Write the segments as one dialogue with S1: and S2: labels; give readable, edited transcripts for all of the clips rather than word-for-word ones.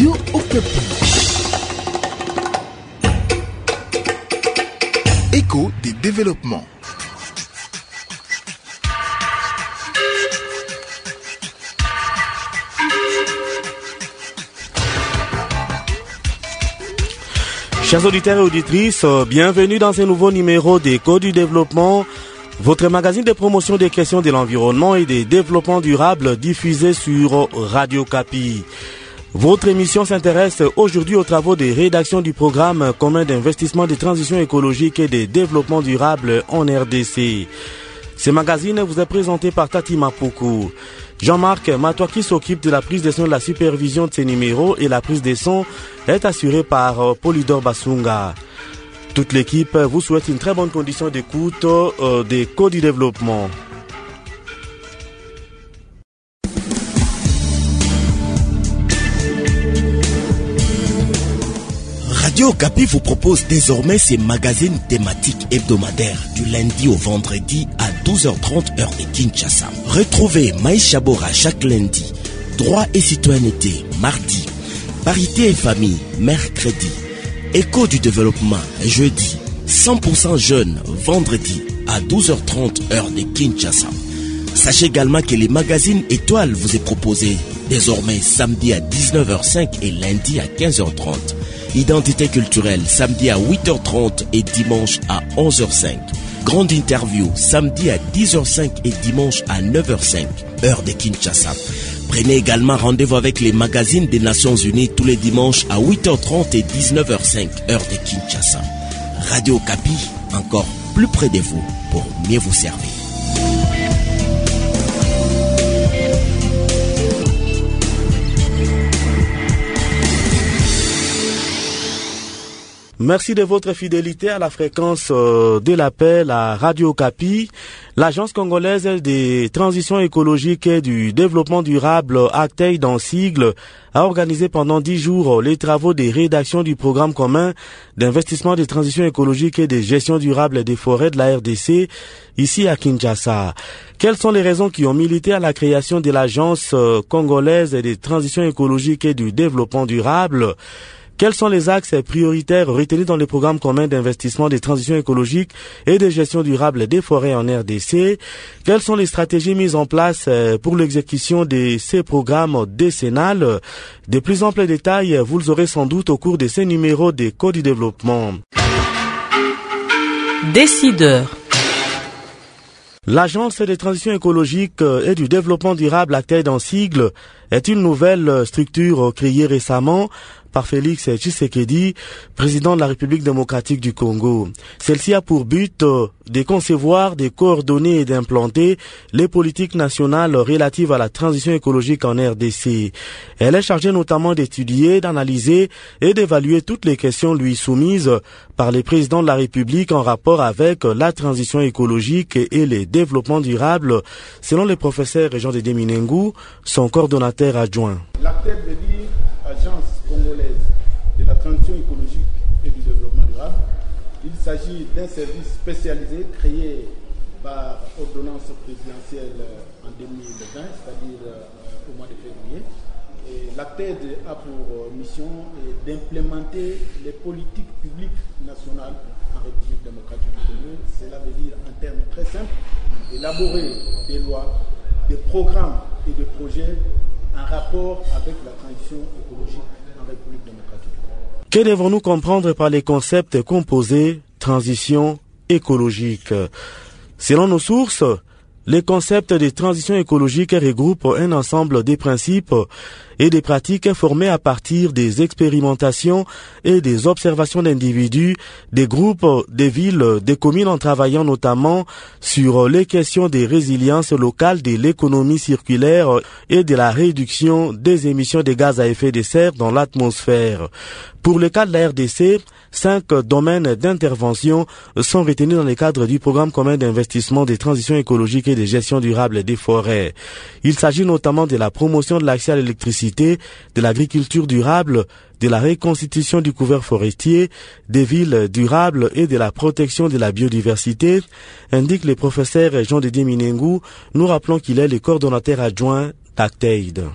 S1: Radio Okapi. Écho des développements.
S2: Chers auditeurs et auditrices, bienvenue dans ce nouveau numéro d'Écho du développement, votre magazine de promotion des questions de l'environnement et des développements durables diffusé sur Radio Okapi. Votre émission s'intéresse aujourd'hui aux travaux de rédaction du programme commun d'investissement de transition écologique et de développement durable en RDC. Ce magazine vous est présenté par Tati Mapuku. Jean-Marc Matouaki s'occupe de la prise de son et de la supervision de ces numéros et la prise de son est assurée par Polydor Basunga. Toute l'équipe vous souhaite une très bonne condition d'écoute des codes du développement.
S3: Radio Okapi vous propose désormais ses magazines thématiques hebdomadaires du lundi au vendredi à 12h30 heure de Kinshasa. Retrouvez Maïcha Bora chaque lundi, droit et citoyenneté mardi, parité et famille mercredi, écho du développement jeudi, 100% jeunes vendredi à 12h30 heure de Kinshasa. Sachez également que les magazines étoiles vous est proposé désormais samedi à 19h05 et lundi à 15h30. Identité culturelle samedi à 8h30 et dimanche à 11h05. Grande interview samedi à 10h05 et dimanche à 9h05, heure de Kinshasa. Prenez également rendez-vous avec les magazines des Nations Unies tous les dimanches à 8h30 et 19h05, heure de Kinshasa. Radio Okapi, encore plus près de vous pour mieux vous servir.
S2: Merci de votre fidélité à la fréquence de l'appel à Radio Okapi. L'Agence congolaise des transitions écologiques et du développement durable, ACTEID en sigle, a organisé pendant 10 jours les travaux de rédaction du programme commun d'investissement de transition écologique et de gestion durable des forêts de la RDC, ici à Kinshasa. Quelles sont les raisons qui ont milité à la création de l'Agence congolaise des transitions écologiques et du développement durable? Quels sont les axes prioritaires retenus dans le programme commun d'investissement des transitions écologiques et de gestion durable des forêts en RDC? Quelles sont les stratégies mises en place pour l'exécution de ces programmes décennales? De plus amples détails, vous les aurez sans doute au cours de ces numéros des codes du développement.
S4: Décideurs.
S2: L'Agence des transitions écologiques et du développement durable, ACTEID en sigle, est une nouvelle structure créée récemment par Félix Tshisekedi, président de la République démocratique du Congo. Celle-ci a pour but de concevoir, de coordonner et d'implanter les politiques nationales relatives à la transition écologique en RDC. Elle est chargée notamment d'étudier, d'analyser et d'évaluer toutes les questions lui soumises par les présidents de la République en rapport avec la transition écologique et les développements durables, selon le professeur Jean de Minengu, son coordonnateur adjoint.
S5: L'ACTEID veut dire Agence congolaise de la transition écologique et du développement durable. Il s'agit d'un service spécialisé créé par ordonnance présidentielle en 2020, c'est-à-dire au mois de février. Et l'ACTEID a pour mission d'implémenter les politiques publiques nationales en République démocratique du Congo. Cela veut dire, en termes très simples, élaborer des lois, des programmes et des projets en rapport avec la transition écologique en République démocratique.
S2: Que devons-nous comprendre par les concepts composés transition écologique? Selon nos sources, les concepts de transition écologique regroupent un ensemble de principes et des pratiques formées à partir des expérimentations et des observations d'individus, des groupes, des villes, des communes en travaillant notamment sur les questions des résiliences locales, de l'économie circulaire et de la réduction des émissions de gaz à effet de serre dans l'atmosphère. Pour le cas de la RDC, 5 domaines d'intervention sont retenus dans le cadre du programme commun d'investissement des transitions écologiques et de gestion durable des forêts. Il s'agit notamment de la promotion de l'accès à l'électricité, de l'agriculture durable, de la reconstitution du couvert forestier, des villes durables et de la protection de la biodiversité, indique le professeur Jean de Minengu. Nous rappelons qu'il est le coordonnateur adjoint d'ACTEID.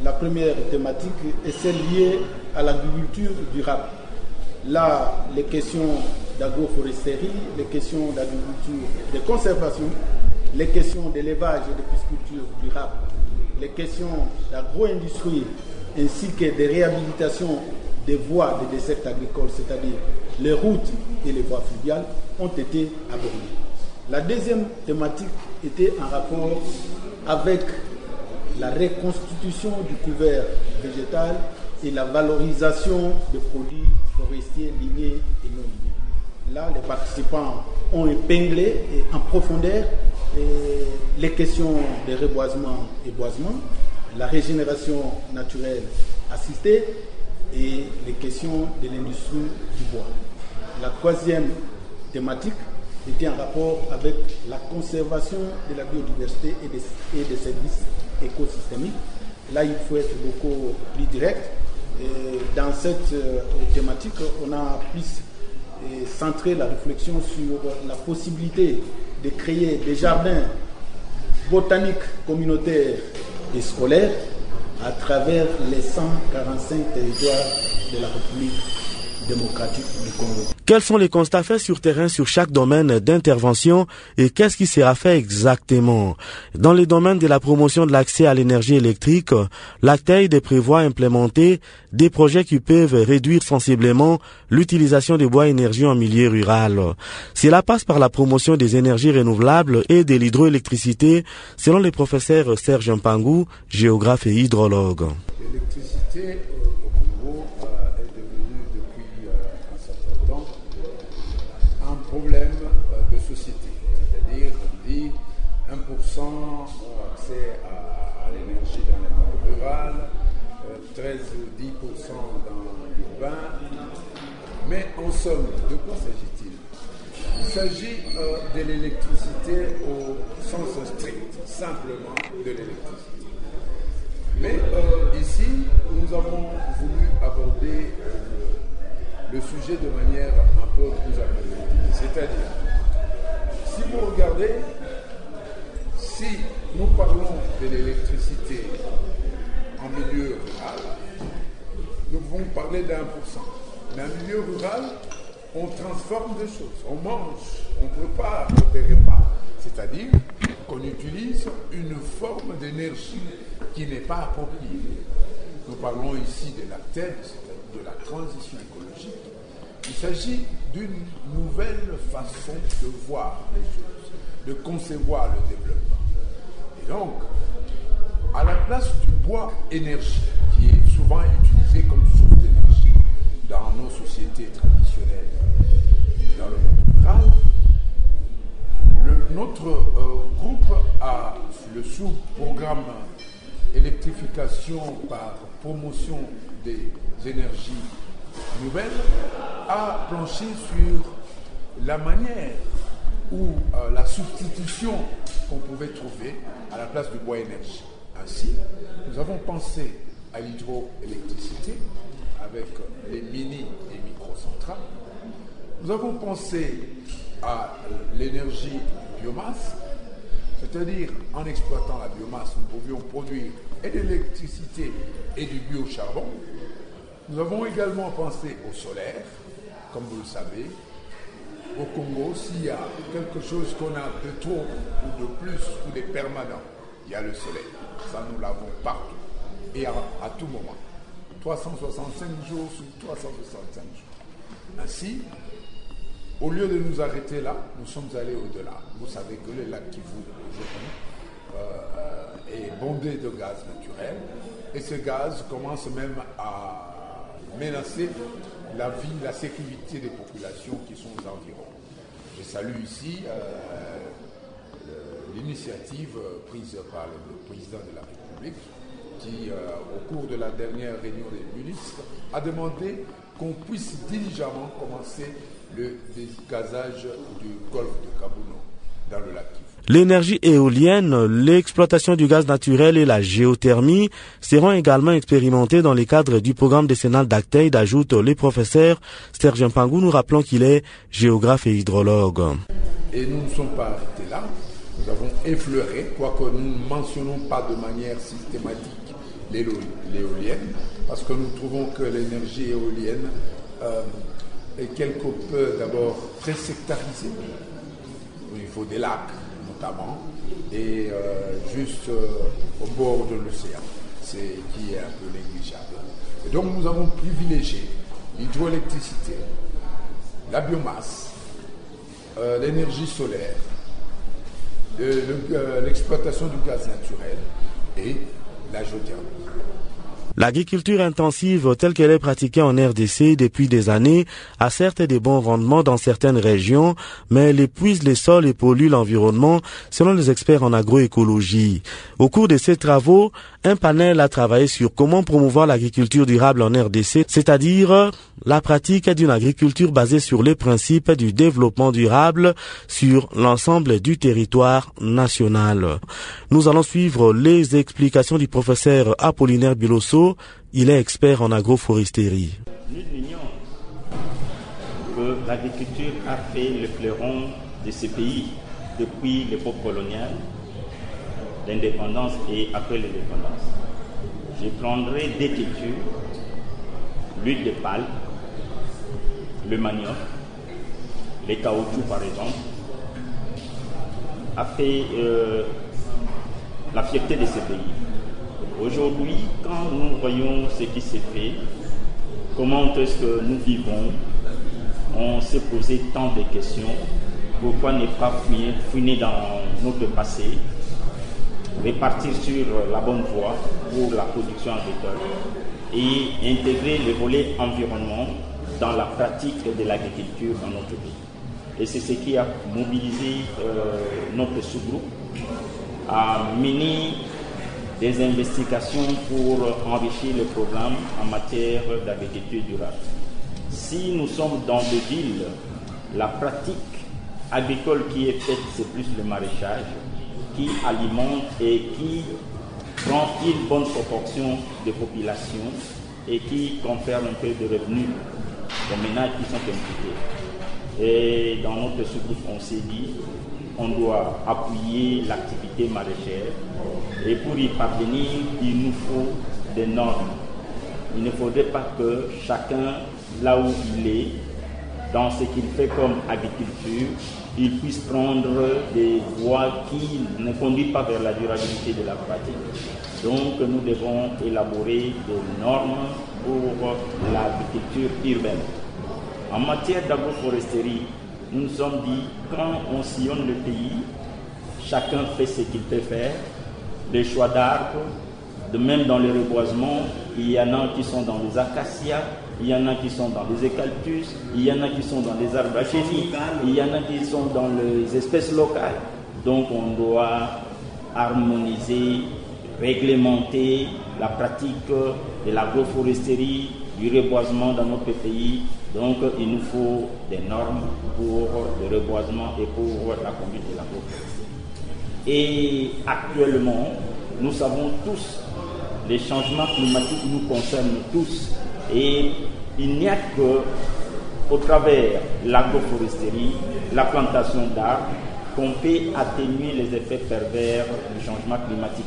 S5: La première thématique est celle liée à l'agriculture durable. Là, les questions d'agroforesterie, les questions d'agriculture de conservation, les questions d'élevage et de pisciculture durable, les questions d'agro-industrie ainsi que des réhabilitations des voies de dessert agricole, c'est-à-dire les routes et les voies fluviales, ont été abordées. La deuxième thématique était en rapport avec la reconstitution du couvert végétal et la valorisation des produits forestiers lignés et non lignés. Là, les participants ont épinglé en profondeur les questions de reboisement et boisement, la régénération naturelle assistée et les questions de l'industrie du bois. La troisième thématique était en rapport avec la conservation de la biodiversité et des services écosystémiques. Là, il faut être beaucoup plus direct. Et dans cette thématique, on a plus centré la réflexion sur la possibilité de créer des jardins botaniques communautaires et scolaires à travers les 145 territoires de la République démocratique du Congo.
S2: Quels sont les constats faits sur terrain sur chaque domaine d'intervention et qu'est-ce qui sera fait exactement? Dans les domaines de la promotion de l'accès à l'énergie électrique, l'ACTEID prévoit implémenter des projets qui peuvent réduire sensiblement l'utilisation des bois énergie en milieu rural. Cela passe par la promotion des énergies renouvelables et de l'hydroélectricité, selon le professeur Serge Mpangou, géographe et hydrologue.
S4: L'électricité au Congo est devenue depuis un certain temps un problème de société. C'est-à-dire, on dit 1% accès à l'énergie dans le monde rural, 13 ou 10% dans l'urbain. Mais en somme, de quoi s'agit-il? Il s'agit de l'électricité au sens strict, simplement de l'électricité. Mais ici, nous avons voulu aborder le sujet de manière un peu plus approfondie. C'est-à-dire, si vous regardez, si nous parlons de l'électricité en milieu rural, nous pouvons parler d'1%. Mais en milieu rural, on transforme des choses. On mange, on prépare des repas. C'est-à-dire qu'on utilise une forme d'énergie qui n'est pas appropriée. Nous parlons ici de l'ACTEID, c'est-à-dire de la transition écologique. Il s'agit d'une nouvelle façon de voir les choses, de concevoir le développement. Et donc, à la place du bois énergie, qui est souvent utilisé comme source d'énergie dans nos sociétés traditionnelles, dans le monde rural, notre groupe a le sous-programme électrification par promotion des énergies nouvelles a planché sur la manière ou la substitution qu'on pouvait trouver à la place du bois énergie. Ainsi, nous avons pensé à l'hydroélectricité avec les mini et microcentrales. Nous avons pensé à l'énergie biomasse, c'est-à-dire en exploitant la biomasse, nous pouvions produire et de l'électricité et du biocharbon. Nous avons également pensé au solaire, comme vous le savez. Au Congo, s'il y a quelque chose qu'on a de trop ou de plus ou de permanent, il y a le soleil. Ça, nous l'avons partout et à tout moment. 365 jours sur 365 jours. Ainsi, au lieu de nous arrêter là, nous sommes allés au-delà. Vous savez que le lac Kivu, aujourd'hui, est bondé de gaz naturel. Et ce gaz commence même à menacer la vie, la sécurité des populations qui sont aux environs. Je salue ici l'initiative prise par le président de la République qui, au cours de la dernière réunion des ministres, a demandé qu'on puisse diligemment commencer le dégazage du golfe de Kabouno dans le lac Kivu.
S2: L'énergie éolienne, l'exploitation du gaz naturel et la géothermie seront également expérimentées dans le cadre du programme décennal d'ACTEID, ajoute le professeur Serge Mpangou, nous rappelons qu'il est géographe et hydrologue.
S4: Et nous ne sommes pas arrêtés là, nous avons effleuré, quoique nous ne mentionnons pas de manière systématique l'éolienne, parce que nous trouvons que l'énergie éolienne est quelque peu d'abord très sectarisée. Il faut des lacs notamment, et juste au bord de l'océan, qui est un peu négligeable. Et donc nous avons privilégié l'hydroélectricité, la biomasse, l'énergie solaire, l'exploitation du gaz naturel et la géothermie.
S2: L'agriculture intensive telle qu'elle est pratiquée en RDC depuis des années a certes des bons rendements dans certaines régions, mais elle épuise les sols et pollue l'environnement, selon les experts en agroécologie. Au cours de ces travaux, un panel a travaillé sur comment promouvoir l'agriculture durable en RDC, c'est-à-dire la pratique d'une agriculture basée sur les principes du développement durable sur l'ensemble du territoire national. Nous allons suivre les explications du professeur Apollinaire Bilosso. Il est expert en agroforesterie.
S6: Nous ignorons que l'agriculture a fait le fleuron de ce pays depuis l'époque coloniale, l'indépendance et après l'indépendance. Je prendrai des cultures, l'huile de palme, le manioc, les caoutchoucs par exemple, a fait la fierté de ce pays. Aujourd'hui, quand nous voyons ce qui s'est fait, comment est-ce que nous vivons, on s'est posé tant de questions. Pourquoi ne pas fouiner dans notre passé, repartir sur la bonne voie pour la production agricole et intégrer le volet environnement dans la pratique de l'agriculture dans notre pays. Et c'est ce qui a mobilisé notre sous-groupe à mener des investigations pour enrichir le programme en matière d'agriculture durable. Si nous sommes dans des villes, la pratique agricole qui est faite, c'est plus le maraîchage, qui alimente et qui prend une bonne proportion de population et qui confère un peu de revenus aux ménages qui sont impliqués. Et dans notre sous-groupe, on s'est dit on doit appuyer l'activité maraîchère et pour y parvenir, il nous faut des normes. Il ne faudrait pas que chacun, là où il est, dans ce qu'il fait comme agriculture, il puisse prendre des voies qui ne conduisent pas vers la durabilité de la pratique. Donc nous devons élaborer des normes pour l'agriculture urbaine. En matière d'agroforesterie, nous nous sommes dit, quand on sillonne le pays, chacun fait ce qu'il peut faire. Les choix d'arbres, de même dans le reboisement, il y en a qui sont dans les acacias, il y en a qui sont dans les eucalyptus, il y en a qui sont dans les arbres à chenilles, il y en a qui sont dans les espèces locales. Donc on doit harmoniser, réglementer la pratique de l'agroforesterie, du reboisement dans notre pays. Donc il nous faut des normes pour le reboisement et pour la conduite de l'agroforesterie. Et actuellement, nous savons tous, les changements climatiques nous concernent tous. Et il n'y a qu'au travers de l'agroforesterie, la plantation d'arbres, qu'on peut atténuer les effets pervers du changement climatique.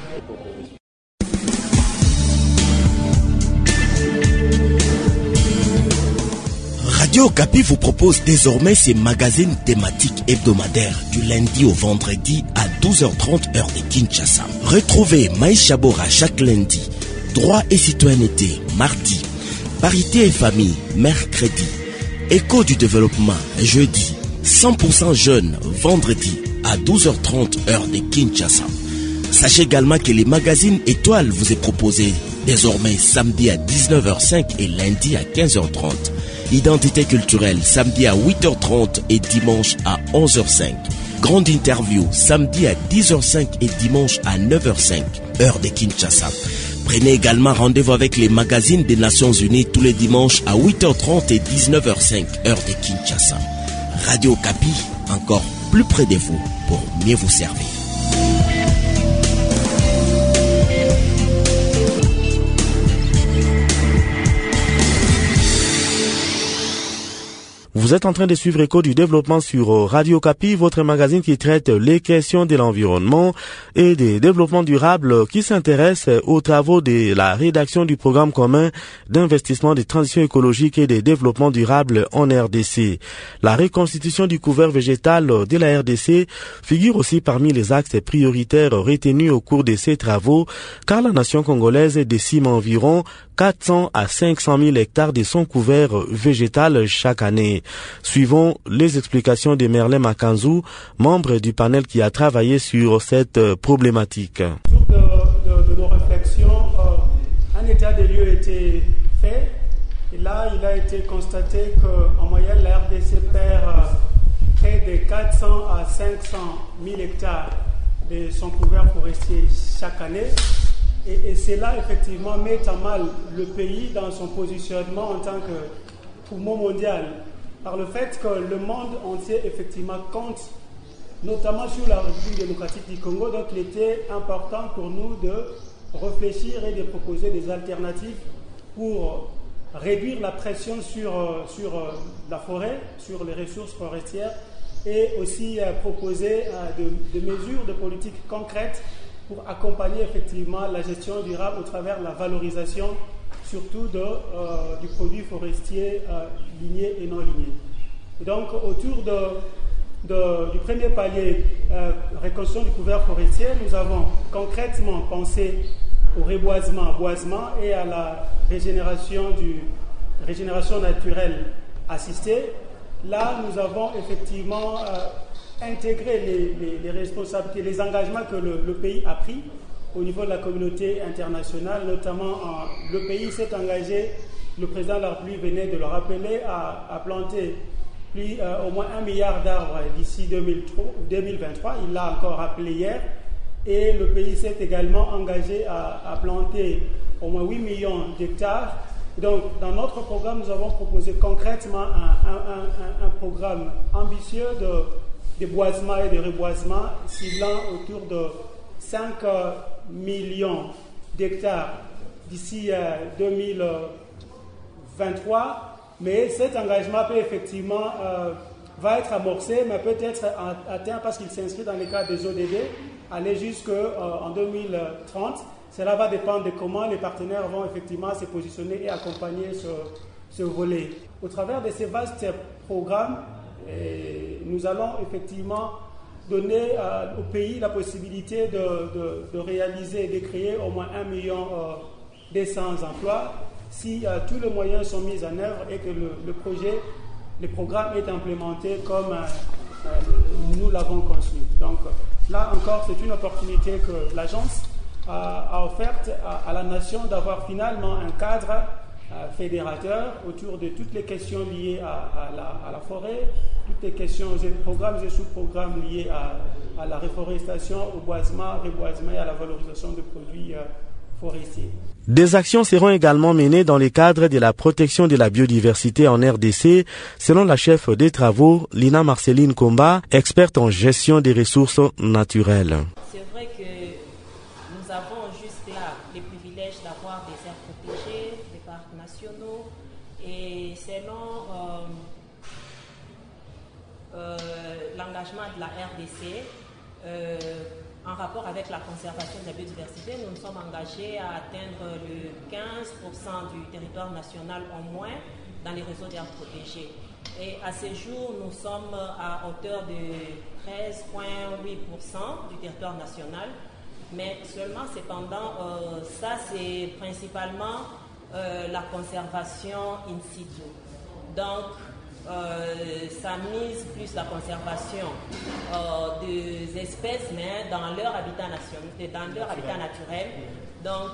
S3: Radio Okapi vous propose désormais ses magazines thématiques hebdomadaires du lundi au vendredi à 12h30 heure de Kinshasa. Retrouvez Maïcha Bora chaque lundi, droit et citoyenneté mardi, parité et famille mercredi, écho du développement jeudi, 100% jeunes vendredi à 12h30 heure de Kinshasa. Sachez également que les magazines étoiles vous est proposé désormais samedi à 19h05 et lundi à 15h30. Identité culturelle samedi à 8h30 et dimanche à 11h05. Grande interview samedi à 10h05 et dimanche à 9h05 heure de Kinshasa. Prenez également rendez-vous avec les magazines des Nations Unies tous les dimanches à 8h30 et 19h05 heure de Kinshasa. Radio Okapi, encore plus près de vous pour mieux vous servir.
S2: Vous êtes en train de suivre Écho du développement sur Radio Okapi, votre magazine qui traite les questions de l'environnement et des développements durables, qui s'intéresse aux travaux de la rédaction du programme commun d'investissement de transition écologique et de développement durable en RDC. La reconstitution du couvert végétal de la RDC figure aussi parmi les axes prioritaires retenus au cours de ces travaux, car la nation congolaise décime environ 400 à 500 000 hectares de son couvert végétal chaque année. Suivons les explications de Merlin Makanzou, membre du panel qui a travaillé sur cette problématique.
S7: De nos réflexions, un état des lieux a été fait et là il a été constaté qu'en moyenne la RDC perd près de 400 à 500 000 hectares de son couvert forestier chaque année. Et cela, effectivement, met à mal le pays dans son positionnement en tant que poumon mondial, par le fait que le monde entier, effectivement, compte, notamment sur la République démocratique du Congo. Donc, il était important pour nous de réfléchir et de proposer des alternatives pour réduire la pression sur la forêt, sur les ressources forestières, et aussi proposer des mesures de politique concrètes pour accompagner effectivement la gestion durable au travers de la valorisation surtout du produit forestier ligné et non ligné. Et donc autour du premier palier, reconstruction du couvert forestier, nous avons concrètement pensé au reboisement, boisement et à la régénération naturelle assistée. Là, nous avons effectivement intégrer les responsabilités, les engagements que le pays a pris au niveau de la communauté internationale, notamment le pays s'est engagé, le président de la République venait de le rappeler, à planter au moins 1 milliard d'arbres d'ici 2023, il l'a encore rappelé hier, et le pays s'est également engagé à planter au moins 8 millions d'hectares. Donc, dans notre programme, nous avons proposé concrètement un programme ambitieux de boisement et de reboisement, ciblant autour de 5 millions d'hectares d'ici 2023. Mais cet engagement peut effectivement va être amorcé, mais peut être atteint parce qu'il s'inscrit dans le cadre des ODD, aller jusqu'en 2030. Cela va dépendre de comment les partenaires vont effectivement se positionner et accompagner ce volet. Au travers de ces vastes programmes, nous allons effectivement donner au pays la possibilité de réaliser, de créer au moins 1 million d'100 emplois si tous les moyens sont mis en œuvre et que le programme est implémenté comme nous l'avons conçu. Donc là encore, c'est une opportunité que l'agence a offerte à la nation d'avoir finalement un cadre fédérateur autour de toutes les questions liées à la forêt, toutes les questions, programmes et sous-programmes liés à la reforestation, au boisement, reboisement et à la valorisation de produits forestiers.
S2: Des actions seront également menées dans le cadre de la protection de la biodiversité en RDC, selon la chef des travaux, Lina Marceline Komba, experte en gestion des ressources naturelles.
S8: C'est vrai que nous avons jusque-là les privilèges d'avoir des aires protégées, des parcs nationaux, et selon l'engagement de la RDC, en rapport avec la conservation de la biodiversité, nous nous sommes engagés à atteindre le 15% du territoire national au moins dans les réseaux d'aires protégées. Et à ce jour, nous sommes à hauteur de 13,8% du territoire national. Mais seulement, cependant, ça c'est principalement la conservation in situ. Donc, ça mise plus la conservation des espèces, mais dans leur habitat naturel. Donc,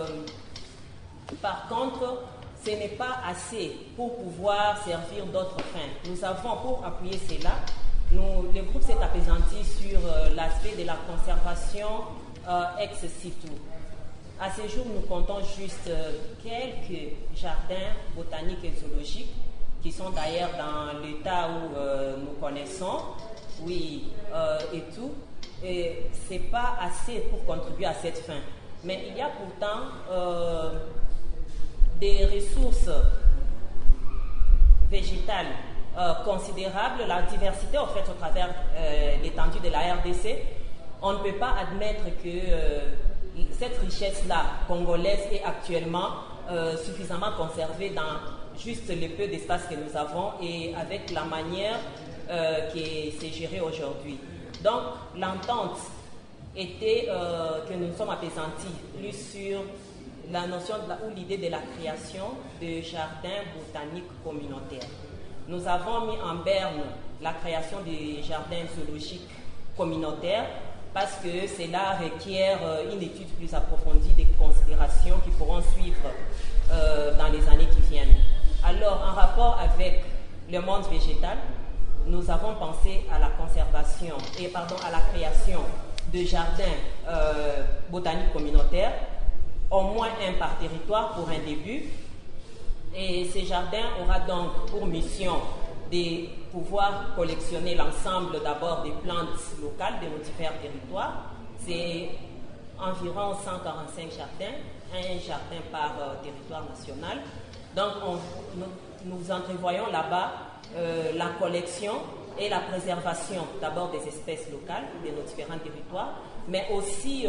S8: par contre, ce n'est pas assez pour pouvoir servir d'autres fins. Nous avons, pour appuyer cela, le groupe s'est appesanti sur l'aspect de la conservation ex situ. À ce jour, nous comptons juste quelques jardins botaniques et zoologiques qui sont d'ailleurs dans l'état où nous connaissons, et tout. Et ce n'est pas assez pour contribuer à cette fin. Mais il y a pourtant des ressources végétales considérable, la diversité en fait au travers l'étendue de la RDC. On ne peut pas admettre que cette richesse-là congolaise est actuellement suffisamment conservée dans juste le peu d'espace que nous avons et avec la manière qui s'est gérée aujourd'hui. Donc l'entente était que nous sommes appesantis plus sur la notion ou l'idée de la création de jardins botaniques communautaires. Nous avons mis en berne la création des jardins zoologiques communautaires parce que cela requiert une étude plus approfondie des considérations qui pourront suivre dans les années qui viennent. Alors, en rapport avec le monde végétal, nous avons pensé à la conservation à la création de jardins botaniques communautaires, au moins un par territoire pour un début. Et ces jardins aura donc pour mission de pouvoir collectionner l'ensemble d'abord des plantes locales de nos différents territoires. C'est environ 145 jardins, un jardin par territoire national. Donc nous entrevoyons là-bas la collection et la préservation d'abord des espèces locales de nos différents territoires, mais aussi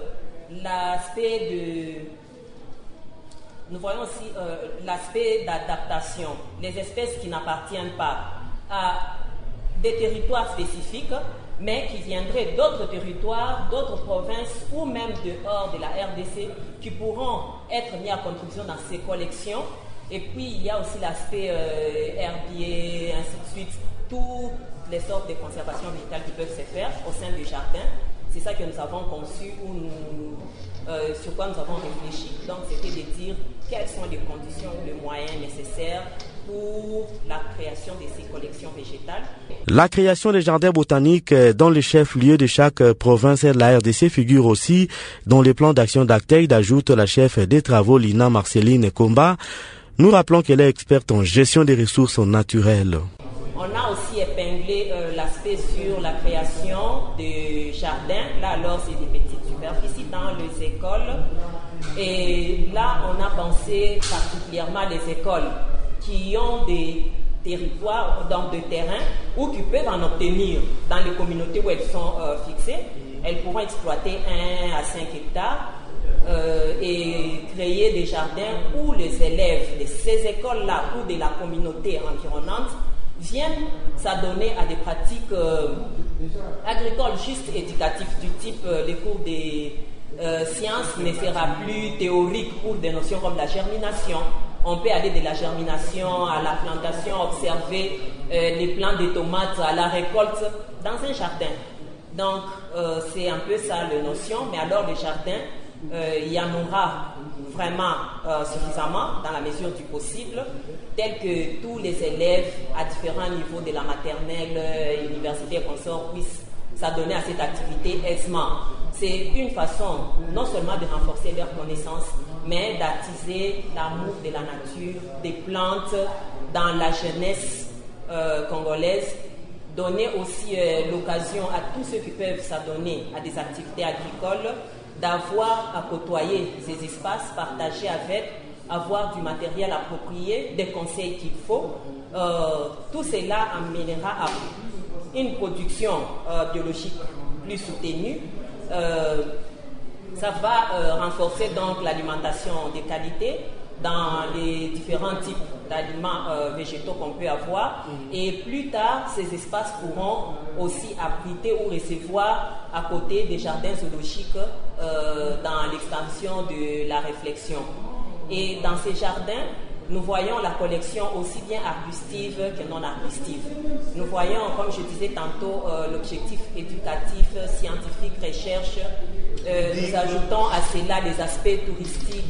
S8: nous voyons aussi l'aspect d'adaptation, les espèces qui n'appartiennent pas à des territoires spécifiques, mais qui viendraient d'autres territoires, d'autres provinces ou même dehors de la RDC, qui pourront être mis à contribution dans ces collections. Et puis il y a aussi l'aspect herbier, ainsi de suite, toutes les sortes de conservation végétale qui peuvent se faire au sein du jardin. C'est ça que nous avons conçu, sur quoi nous avons réfléchi. Donc c'était de dire quelles sont les conditions, les moyens nécessaires pour la création de ces collections végétales.
S2: La création des jardins botaniques dans les chefs-lieux de chaque province de la RDC figure aussi dans les plans d'action d'Actec, ajoute la chef des travaux Lina Marceline Komba. Nous rappelons qu'elle est experte en gestion des ressources naturelles.
S8: On a aussi épinglé l'aspect sur la création de jardins. Là, alors, c'est des petites superficies dans les écoles. Et là, on a pensé particulièrement les écoles qui ont des territoires, donc des terrains, ou qui peuvent en obtenir dans les communautés où elles sont fixées. Elles pourront exploiter 1 à 5 hectares et créer des jardins où les élèves de ces écoles-là ou de la communauté environnante viennent s'adonner à des pratiques agricoles juste éducatives du type les cours des sciences ne sera plus théorique pour des notions comme la germination. On peut aller de la germination à la plantation, observer les plants de tomates à la récolte dans un jardin. Donc c'est un peu ça la notion, mais alors le jardin, il y en aura vraiment suffisamment dans la mesure du possible, tel que tous les élèves à différents niveaux de la maternelle, université et consorts puissent s'adonner à cette activité aisément. C'est une façon non seulement de renforcer leurs connaissances, mais d'attiser l'amour de la nature, des plantes dans la jeunesse congolaise, donner aussi l'occasion à tous ceux qui peuvent s'adonner à des activités agricoles d'avoir à côtoyer ces espaces, partager avec, avoir du matériel approprié, des conseils qu'il faut. Tout cela amènera à une production biologique plus soutenue. Ça va renforcer donc l'alimentation de qualité dans les différents types d'aliments végétaux qu'on peut avoir. Et plus tard, ces espaces pourront aussi abriter ou recevoir à côté des jardins zoologiques dans l'extension de la réflexion. Et dans ces jardins, nous voyons la collection aussi bien arbustive que non arbustive. Nous voyons, comme je disais tantôt, l'objectif éducatif, scientifique, recherche. Nous ajoutons à cela les aspects touristiques,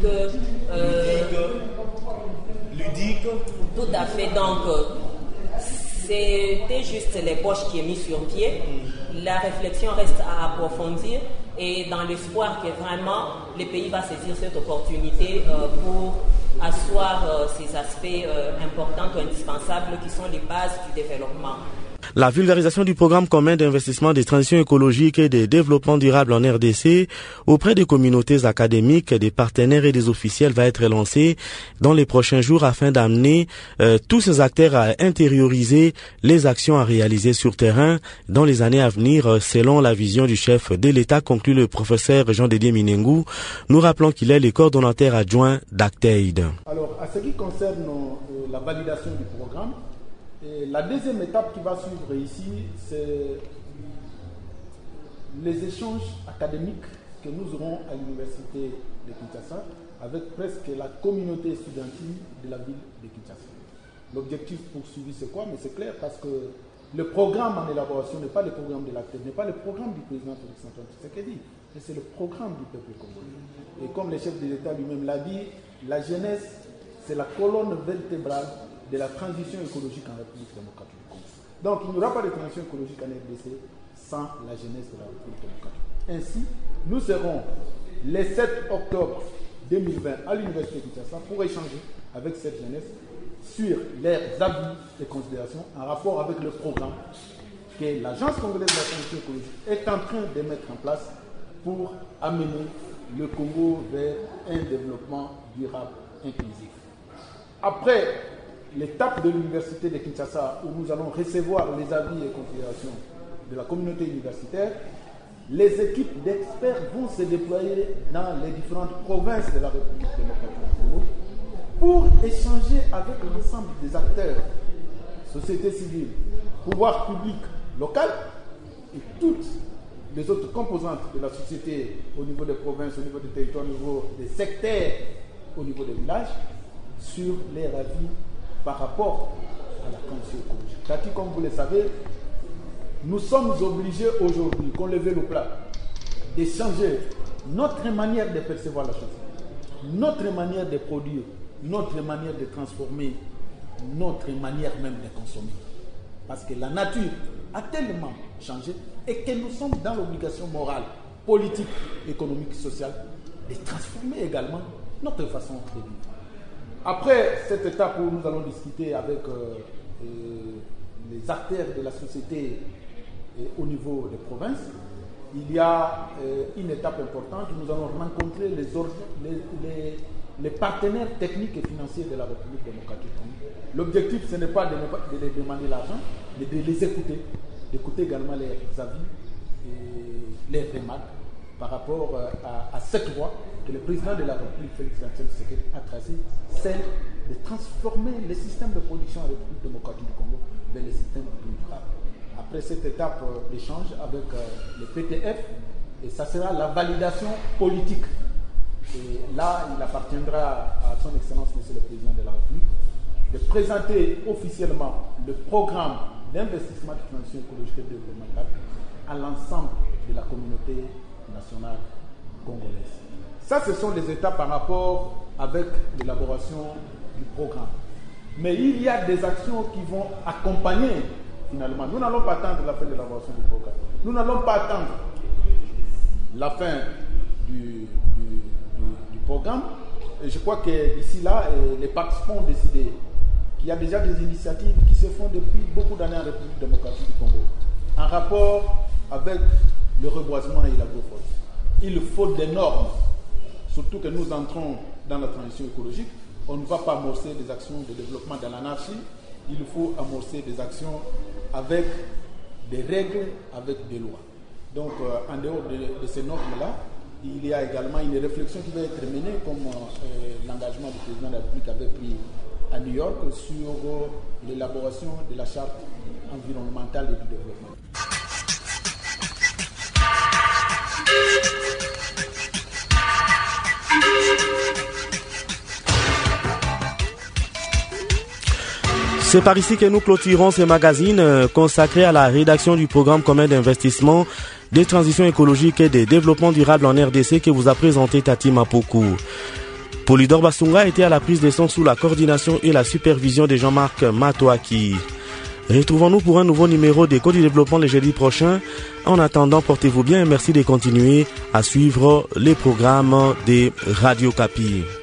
S8: ludiques. Tout à fait. Donc, c'était juste l'ébauche qui est mise sur pied. La réflexion reste à approfondir et dans l'espoir que vraiment le pays va saisir cette opportunité pour asseoir ces aspects importants ou indispensables qui sont les bases du développement.
S2: La vulgarisation du programme commun d'investissement des transitions écologiques et de développement durable en RDC auprès des communautés académiques, des partenaires et des officiels va être lancée dans les prochains jours afin d'amener tous ces acteurs à intérioriser les actions à réaliser sur terrain dans les années à venir selon la vision du chef de l'État, conclut le professeur Jean-Didier Minengou. Nous rappelons qu'il est le coordonnateur adjoint d'Actaid.
S5: Alors, à ce qui concerne la validation du programme, la deuxième étape qui va suivre ici, c'est les échanges académiques que nous aurons à l'université de Kinshasa avec presque la communauté estudiantine de la ville de Kinshasa. L'objectif poursuivi, c'est quoi? Mais c'est clair parce que le programme en élaboration n'est pas le programme de l'ACTED, n'est pas le programme du président Félix Antoine Tshisekedi, mais c'est le programme du peuple congolais. Et comme le chef de l'État lui-même l'a dit, la jeunesse, c'est la colonne vertébrale de la transition écologique en République démocratique du Congo. Donc il n'y aura pas de transition écologique en RDC sans la jeunesse de la République démocratique. Ainsi, nous serons le 7 octobre 2020 à l'université de Kinshasa pour échanger avec cette jeunesse sur leurs avis et considérations en rapport avec le programme que l'Agence congolaise de la transition écologique est en train de mettre en place pour amener le Congo vers un développement durable inclusif. Après l'étape de l'université de Kinshasa où nous allons recevoir les avis et considérations de la communauté universitaire, les équipes d'experts vont se déployer dans les différentes provinces de la République démocratique du Congo pour échanger avec l'ensemble des acteurs, société civile, pouvoir public local et toutes les autres composantes de la société au niveau des provinces, au niveau des territoires, au niveau des secteurs, au niveau des villages, sur les avis par rapport à la transition écologique. Tati, comme vous le savez, nous sommes obligés aujourd'hui, qu'on lève le plat, de changer notre manière de percevoir la chose, notre manière de produire, notre manière de transformer, notre manière même de consommer. Parce que la nature a tellement changé et que nous sommes dans l'obligation morale, politique, économique, sociale de transformer également notre façon de vivre. Après cette étape où nous allons discuter avec les acteurs de la société au niveau des provinces, il y a une étape importante où nous allons rencontrer les partenaires techniques et financiers de la République démocratique. L'objectif, ce n'est pas de les demander l'argent, mais de les écouter, d'écouter également leurs avis et leurs remarques par rapport à cette voie que le président de la République, Félix Antoine Tshisekedi, a tracée, celle de transformer le système de production en République démocratique du Congo vers le système plus durable. Après cette étape d'échange avec le PTF, et ça sera la validation politique. Et là, il appartiendra à son Excellence, Monsieur le Président de la République, de présenter officiellement le programme d'investissement de transition écologique et de développement durable à l'ensemble de la communauté nationale congolaise. Ça, ce sont les étapes par rapport avec l'élaboration du programme. Mais il y a des actions qui vont accompagner finalement. Nous n'allons pas attendre la fin de l'élaboration du programme. Nous n'allons pas attendre la fin du programme. Et je crois que d'ici là, les participants ont décidé qu'il y a déjà des initiatives qui se font depuis beaucoup d'années en République démocratique du Congo, en rapport avec le reboisement et l'agroforesterie. Il faut des normes, surtout que nous entrons dans la transition écologique. On ne va pas amorcer des actions de développement dans l'anarchie. Il faut amorcer des actions avec des règles, avec des lois. Donc, en dehors de ces normes-là, il y a également une réflexion qui va être menée, comme l'engagement du président de la République avait pris à New York, sur l'élaboration de la charte environnementale et du développement.
S2: C'est par ici que nous clôturons ce magazine consacré à la rédaction du programme commun d'investissement des transitions écologiques et des développements durables en RDC que vous a présenté Tati Mapoku. Polydor Basunga était à la prise de son sous la coordination et la supervision de Jean-Marc Matoaki. Retrouvons-nous pour un nouveau numéro d'Écho du développement le jeudi prochain. En attendant, portez-vous bien et merci de continuer à suivre les programmes des Radio Kapi.